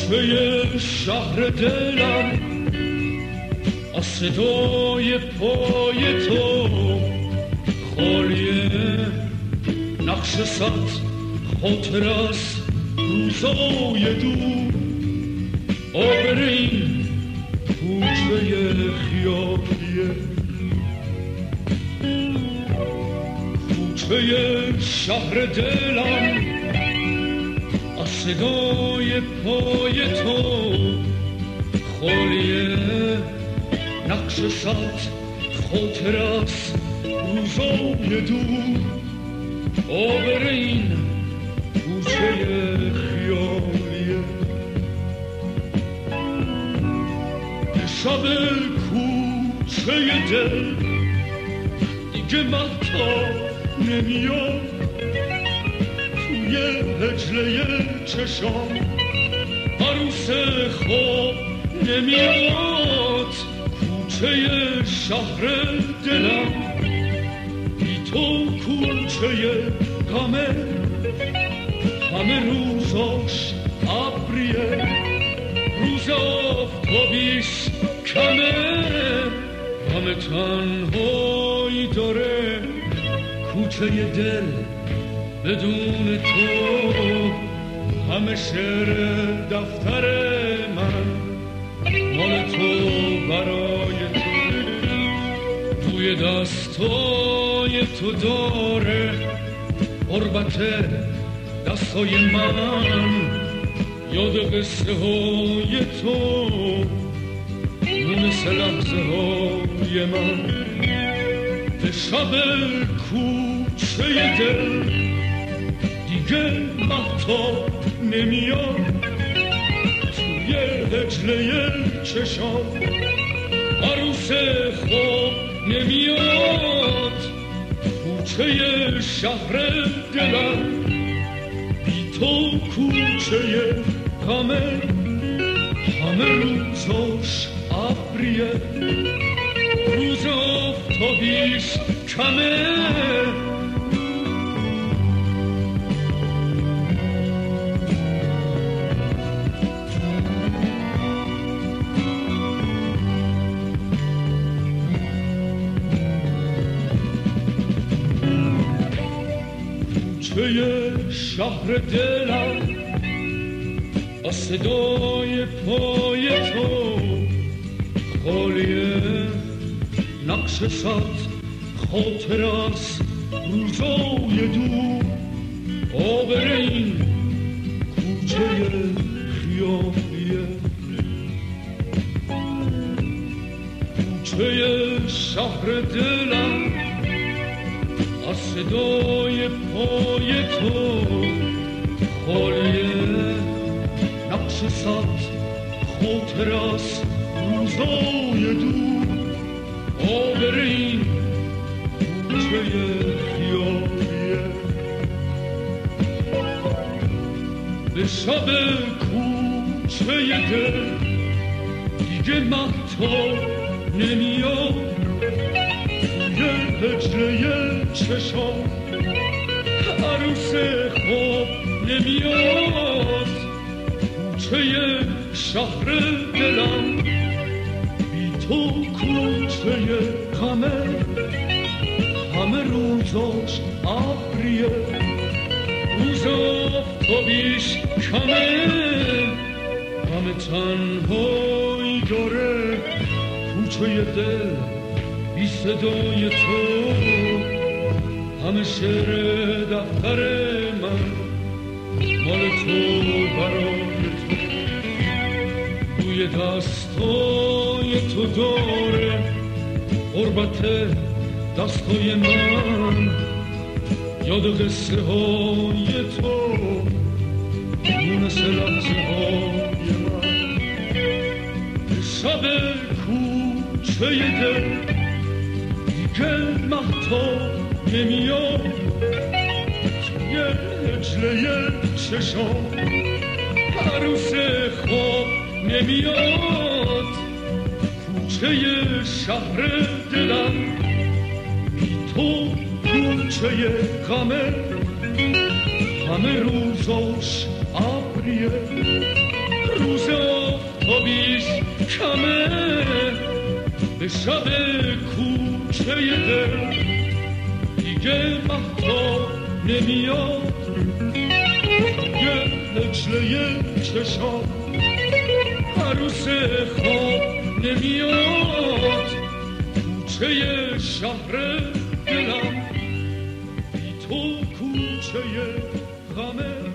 کوچه شهر دلم از صدای پای تو خالیه، نقش صد خاطر از روزای دور. آبر این کوچه خیالیه، کوچه شهر دلم از صدای پای تو خالیه، نقش صد خاطر از روزای دور. آبر این کوچه خیالیه، شب کوچه دل دیگه مهتاب نمیاد، توی هجله چشام عروس خواب نمیاد. کوچه شهر دلم بی تو کوچه غمه، همه روزاش ابریه، روز آفتابیش کمه، همه تنهایی داره کوچه دل بدون تو. همه شعر دفتر من مال تو برای تو، توی دستای تو داره قربت دستای من. یاد قصه های تو مثل لحظه های من. به شب کوچه دل دیگه مهتاب نمیاد، توی هجله چشام عروس خواب نمیاد. کوچه شهر دلم بی تو کوچه غمه، همه روزاش ابریه، روز آفتابیش کمه. کوچه شهر دلم از صدای پای تو خالیه، نقش صد خاطر از روزای دور. آبر این کوچه خیالیه، کوچه شهر دلم از صدای پای تو خالیه، نقش صد خاطر از روزای دور. آبر این کوچه خیالیه، به شب کوچه دل دیگه مهتاب نمیاد، توی هجله چشام عروس خواب نمیاد. کوچه شهر دلم بی تو کوچه غمه، همه روزاش ابریه، روز آفتابیش کمه. همه تنهایی داره کوچه دل بی صدای تو. همه شعر دفتر من مال تو برای تو، توی دستای تو داره قربت دستای من. یاد قصه های تو مثل لحظه های من. شب کوچه دل دیگه مهتاب نمیاد، توی هجله چشام عروس خواب نمیاد. کوچه شهر دلم بی تو کوچه غمه، همه روزاش ابریه، روز به شب کوچه دل دیگه مهتاب نمیاد، دیگه لجله چشام عروس خواب نمیاد. کوچه شهر دلم بی تو کوچه غمه